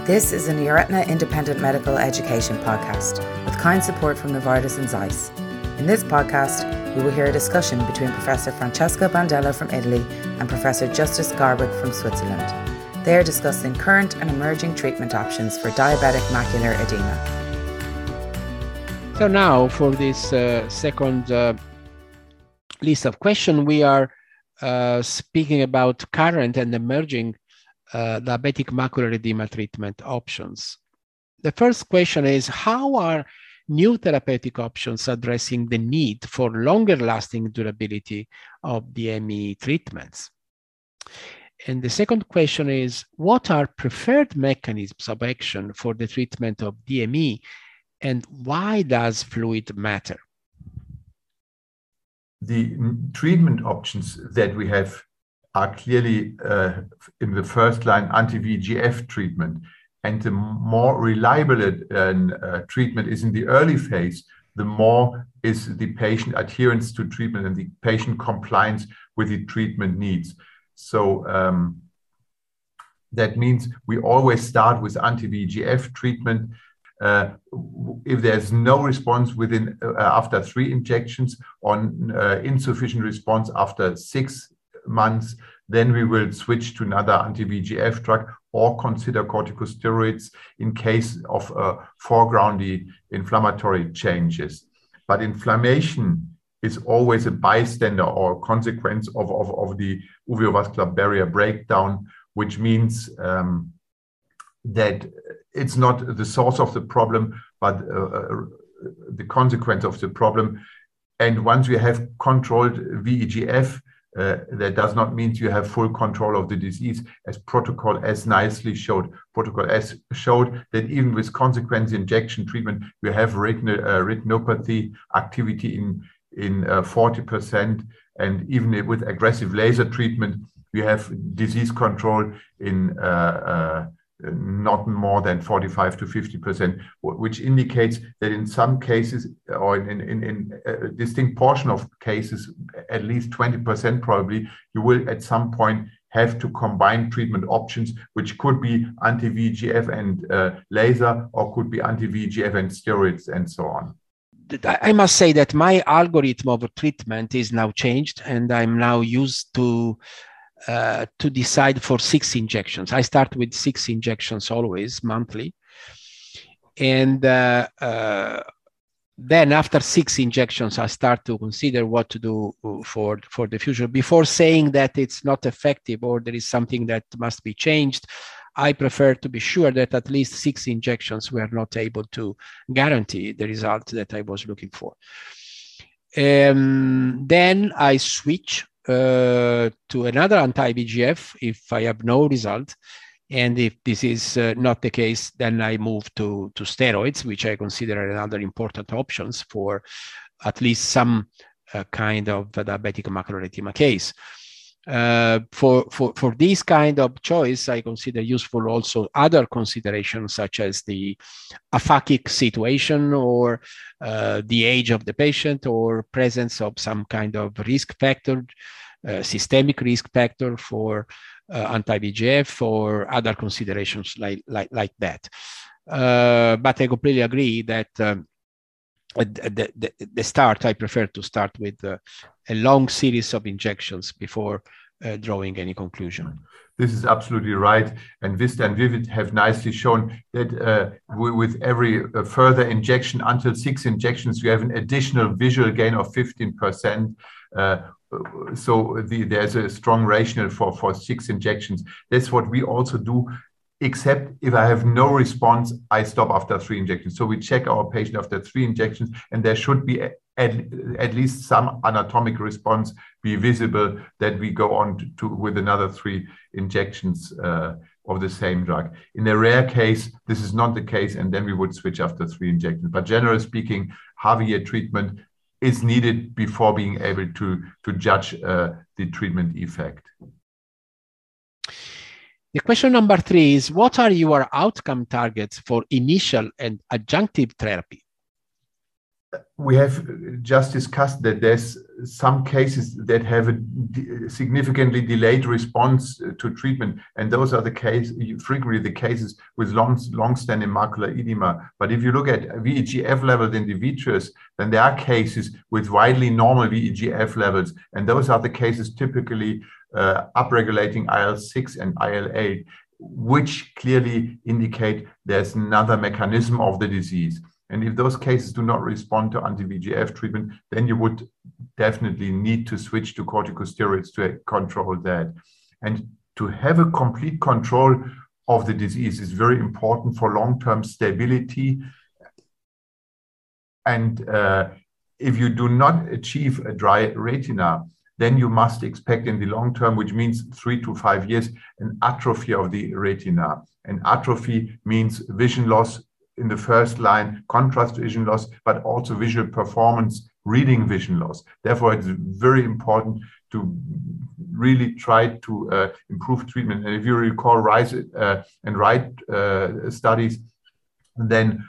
This is a Neuretina Independent Medical Education podcast with kind support from Novartis and Zeiss. In this podcast, we will hear a discussion between Professor Francesca Bandella from Italy and Professor Justus Garburg from Switzerland. They are discussing current and emerging treatment options for diabetic macular edema. So now for this second list of questions, we are speaking about current and emerging diabetic macular edema treatment options. The first question is, how are new therapeutic options addressing the need for longer lasting durability of DME treatments? And the second question is, what are preferred mechanisms of action for the treatment of DME, and why does fluid matter? The treatment options that we have are clearly in the first line anti-VEGF treatment. And the more reliable treatment is in the early phase, the more is the patient adherence to treatment and the patient compliance with the treatment needs. So that means we always start with anti-VEGF treatment. If there's no response within after 3 injections or insufficient response after 6 months, then we will switch to another anti-VEGF drug or consider corticosteroids in case of foreground inflammatory changes. But inflammation is always a bystander or consequence of the uveovascular barrier breakdown, which means that it's not the source of the problem, but the consequence of the problem. And once you have controlled VEGF, that does not mean you have full control of the disease, as Protocol S nicely showed. Protocol S showed that even with consequence injection treatment, you have retinopathy activity in 40%, and even with aggressive laser treatment, you have disease control in not more than 45 to 50%, which indicates that in some cases, or in a distinct portion of cases, at least 20% probably, you will at some point have to combine treatment options, which could be anti-VEGF and laser, or could be anti-VEGF and steroids, and so on. I must say that my algorithm of treatment is now changed, and I'm now used to decide for 6 injections. I start with 6 injections always monthly. And then after 6 injections, I start to consider what to do for the future. Before saying that it's not effective or there is something that must be changed, I prefer to be sure that at least 6 injections were not able to guarantee the result that I was looking for. Then I switch to another anti-VEGF if I have no result. And if this is not the case, then I move to steroids, which I consider another important options for at least some kind of diabetic macular edema case. For this kind of choice, I consider useful also other considerations such as the aphakic situation or the age of the patient or presence of some kind of risk factor, systemic risk factor for anti-VEGF or other considerations like that. But I completely agree that at the start, I prefer to start with a long series of injections before drawing any conclusion. This is absolutely right. And Vista and Vivid have nicely shown that with every further injection until 6 injections, you have an additional visual gain of 15%. So there's a strong rationale for 6 injections. That's what we also do, except if I have no response, I stop after 3 injections. So we check our patient after 3 injections, and there should be at least some anatomic response be visible that we go on to with another 3 injections of the same drug. In a rare case, this is not the case, and then we would switch after 3 injections. But generally speaking, half a year treatment is needed before being able to judge the treatment effect. The question number 3 is, what are your outcome targets for initial and adjunctive therapy? we have just discussed that there's some cases that have a significantly delayed response to treatment, and those are frequently the cases with long-standing macular edema. But if you look at VEGF levels in the vitreous, then there are cases with widely normal VEGF levels, and those are the cases typically upregulating IL-6 and IL-8, which clearly indicate there's another mechanism of the disease. And if those cases do not respond to anti-VEGF treatment, then you would definitely need to switch to corticosteroids to control that. And to have a complete control of the disease is very important for long-term stability. And if you do not achieve a dry retina, then you must expect in the long term, which means 3 to 5 years, an atrophy of the retina. And atrophy means vision loss in the first line, contrast vision loss, but also visual performance, reading vision loss. Therefore, it's very important to really try to improve treatment. And if you recall RISE and RIGHT studies, then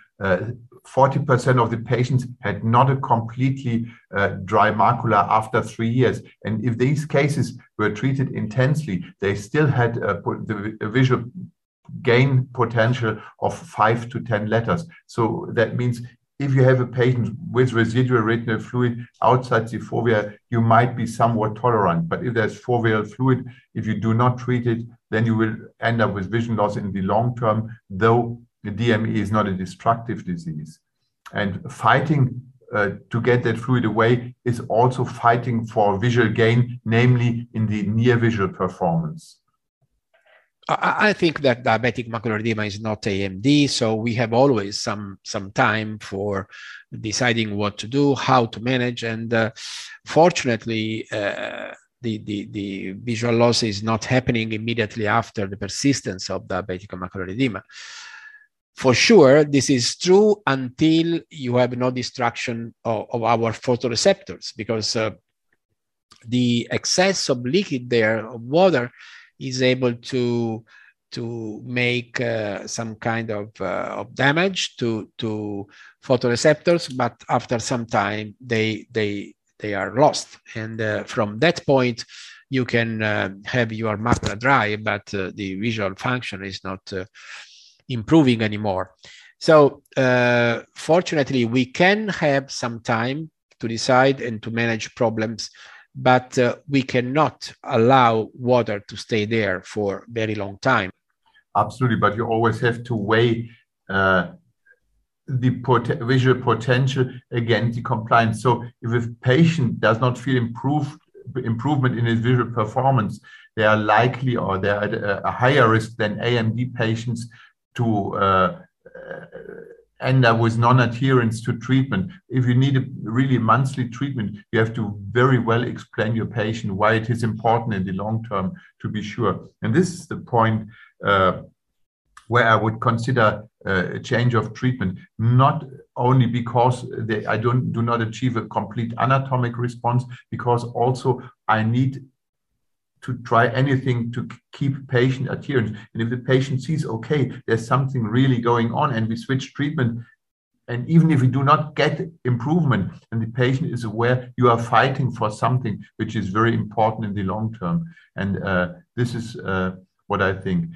40% of the patients had not a completely dry macula after 3 years. And if these cases were treated intensely, they still had the visual gain potential of 5 to 10 letters. So that means if you have a patient with residual retinal fluid outside the fovea, you might be somewhat tolerant. But if there's foveal fluid, if you do not treat it, then you will end up with vision loss in the long term, though the DME is not a destructive disease. And fighting to get that fluid away is also fighting for visual gain, namely in the near visual performance. I think that diabetic macular edema is not AMD, so we have always some time for deciding what to do, how to manage, and fortunately, the visual loss is not happening immediately after the persistence of diabetic macular edema. For sure, this is true until you have no destruction of our photoreceptors, because the excess of liquid there, of water, is able to make some kind of damage to photoreceptors, but after some time they are lost, and from that point you can have your macula dry, but the visual function is not improving anymore. So fortunately, we can have some time to decide and to manage problems, but we cannot allow water to stay there for a very long time. Absolutely, but you always have to weigh the visual potential against the compliance. So if a patient does not feel improvement in his visual performance, they are likely, or they are at a higher risk than AMD patients to end up with non-adherence to treatment. If you need a really monthly treatment, you have to very well explain your patient why it is important in the long term to be sure. And this is the point where I would consider a change of treatment, not only because I do not achieve a complete anatomic response, because also I need to try anything to keep patient adherence. And if the patient sees, okay, there's something really going on, and we switch treatment, and even if we do not get improvement, and the patient is aware, you are fighting for something which is very important in the long term. And this is what I think.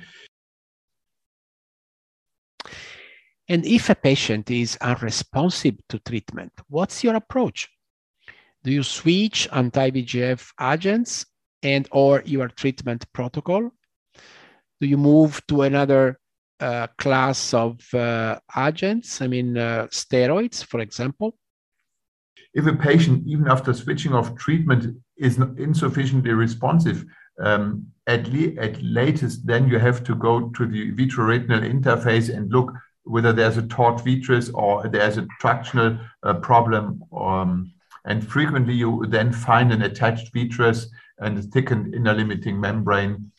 And if a patient is unresponsive to treatment, what's your approach? Do you switch anti-VEGF agents and or your treatment protocol? Do you move to another class of agents? I mean, steroids, for example? If a patient, even after switching of treatment, is insufficiently responsive, at latest, then you have to go to the vitreoretinal interface and look whether there's a taut vitreous or there's a tractional problem. And frequently you then find an attached vitreous and a thickened inner limiting membrane,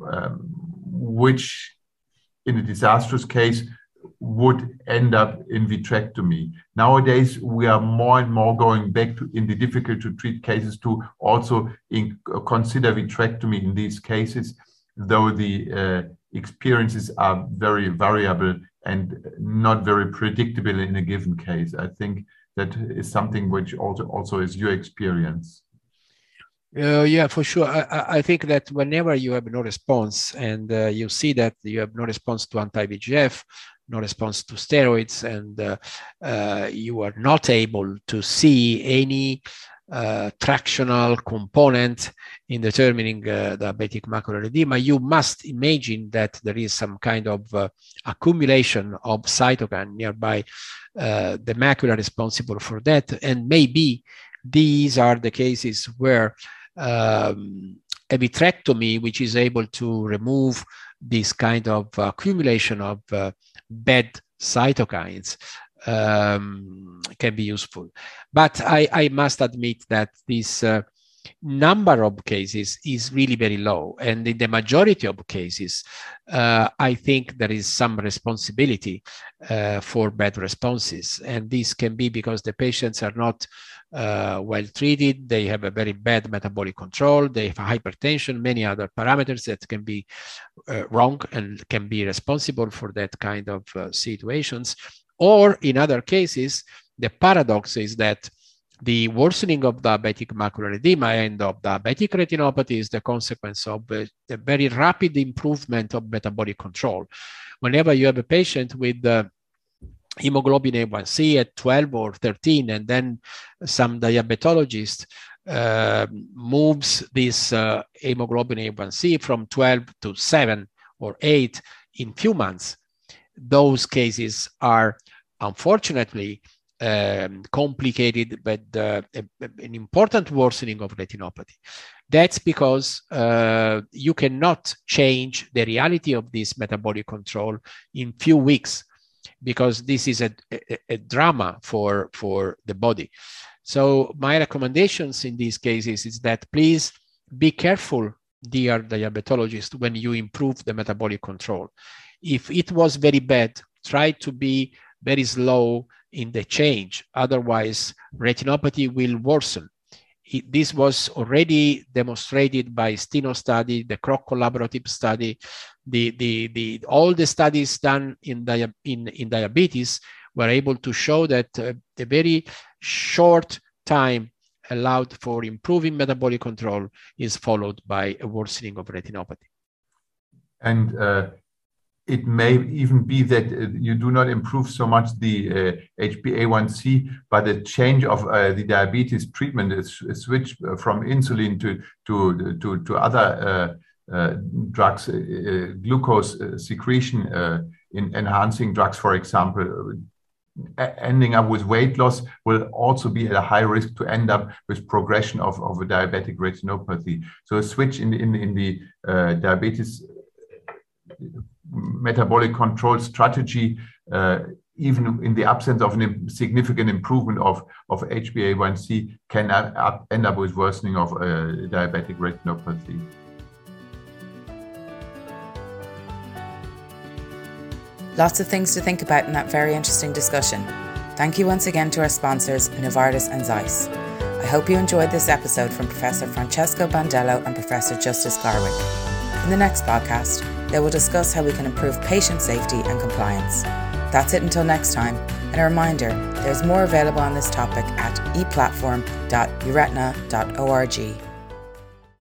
which in a disastrous case would end up in vitrectomy. Nowadays, we are more and more going back to, in the difficult to treat cases, to also consider vitrectomy in these cases, though the experiences are very variable and not very predictable in a given case. I think That is something which also is your experience. Yeah, for sure. I think that whenever you have no response and you see that you have no response to anti-VEGF, no response to steroids, and you are not able to see any tractional component in determining diabetic macular edema, you must imagine that there is some kind of accumulation of cytokine nearby the macula responsible for that. And maybe these are the cases where a vitrectomy, which is able to remove this kind of accumulation of bad cytokines, can be useful. But I must admit that this number of cases is really very low. And in the majority of cases, I think there is some responsibility for bad responses. And this can be because the patients are not well treated, they have a very bad metabolic control, they have hypertension, many other parameters that can be wrong and can be responsible for that kind of situations. Or in other cases, the paradox is that the worsening of diabetic macular edema and of diabetic retinopathy is the consequence of a very rapid improvement of metabolic control. Whenever you have a patient with hemoglobin A1C at 12 or 13, and then some diabetologist moves this hemoglobin A1C from 12 to 7 or 8 in few months, those cases are unfortunately complicated with an important worsening of retinopathy. That's because you cannot change the reality of this metabolic control in few weeks, because this is a drama for the body. So my recommendations in these cases is that please be careful, dear diabetologist, when you improve the metabolic control. If it was very bad, try to be very slow in the change. Otherwise, retinopathy will worsen. This was already demonstrated by Steno study, the Kroc collaborative study, all the studies done in diabetes were able to show that a very short time allowed for improving metabolic control is followed by a worsening of retinopathy. And it may even be that you do not improve so much the HbA1c, but the change of the diabetes treatment is switched from insulin to other drugs, glucose secretion in enhancing drugs, for example. Ending up with weight loss will also be at a high risk to end up with progression of a diabetic retinopathy. So a switch in the diabetes metabolic control strategy, even in the absence of a significant improvement of HbA1c, can end up with worsening of diabetic retinopathy. Lots of things to think about in that very interesting discussion. Thank you once again to our sponsors, Novartis and Zeiss. I hope you enjoyed this episode from Professor Francesco Bandello and Professor Justus Garwick. In the next podcast, they will discuss how we can improve patient safety and compliance. That's it until next time. And a reminder, there's more available on this topic at eplatform.euretina.org.